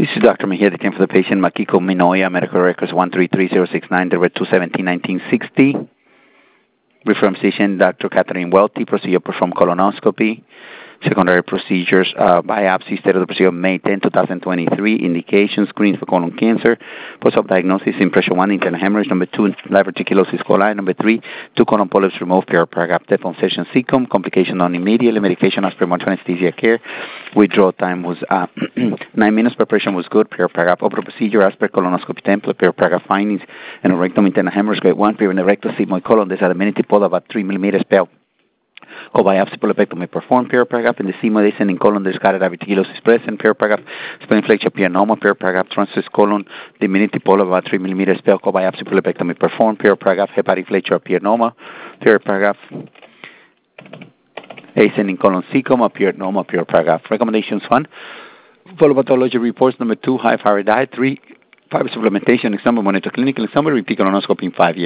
This is Dr. Mejia, that came for the patient, Makiko Minoya, medical records 133069, there were 217-1960. Referring physician, Dr. Catherine Welty, procedure performed colonoscopy. Secondary procedures, biopsy, state of the procedure, May 10, 2023. Indications, screening for colon cancer. Post-op diagnosis, impression 1, internal hemorrhage. Number 2, diverticulosis coli. Number 3, 2 colon polyps removed, paragraph, death on session cecum. Complication on immediately. Medication as per anesthesia care. Withdrawal time was 9 minutes. Preparation was good. Paragraph, open procedure as per colonoscopy template. Paragraph findings. And rectum internal hemorrhage, grade 1. Perineal rectal sigmoid colon. There's a amenity pole about 3 millimeters spell. Biopsy polypectomy performed, paragraph. In the sigmoid descending colon, there's cardiac diverticulosis present, paragraph. Spleen flexure pianoma, paragraph. Transverse colon, diminutive pole about 3 millimeters, spell. Biopsy polypectomy performed, paragraph. Hepatic flexure pianoma, paragraph. Ascending colon cecum, pianoma, paragraph. Recommendations 1. Follow pathology reports. Number 2, high thyroid diet. 3, fiber supplementation. Example monitor clinical exam. Repeat colonoscopy in 5 years.